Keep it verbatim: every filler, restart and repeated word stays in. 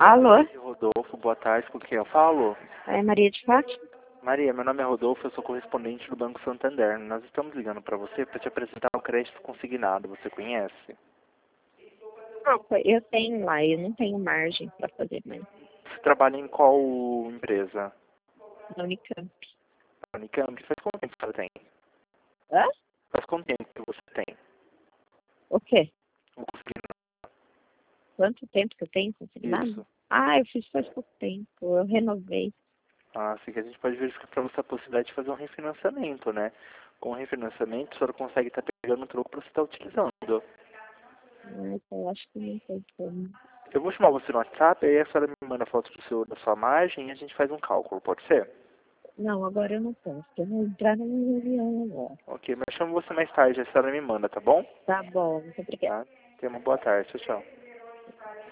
Alô? Rodolfo, boa tarde, com quem eu falo? É Maria de Fátima? Maria, meu nome é Rodolfo, eu sou correspondente do Banco Santander. Nós estamos ligando para você para te apresentar o crédito consignado, você conhece? Não, foi- eu tenho lá, eu não tenho margem para fazer mais. Você trabalha em qual empresa? Na Unicamp. Na Unicamp? Faz quanto tempo que você tem? Hã? Faz quanto tempo que você tem? O quê? O consignado? Quanto tempo que eu tenho consignado? Isso. Ah, eu fiz faz pouco tempo, eu renovei. Ah, assim que a gente pode verificar para você a possibilidade de fazer um refinanciamento, né? Com o refinanciamento, a senhora consegue estar pegando o troco para você estar utilizando. Mas eu acho que não tem como. Eu vou chamar você no WhatsApp, aí a senhora me manda foto do seu, da sua margem e a gente faz um cálculo, pode ser? Não, agora eu não posso, eu vou entrar numa reunião agora. Ok, mas chamo você mais tarde, a senhora me manda, tá bom? Tá bom, muito obrigada. Tá? Tenha uma boa tarde, tchau, tchau.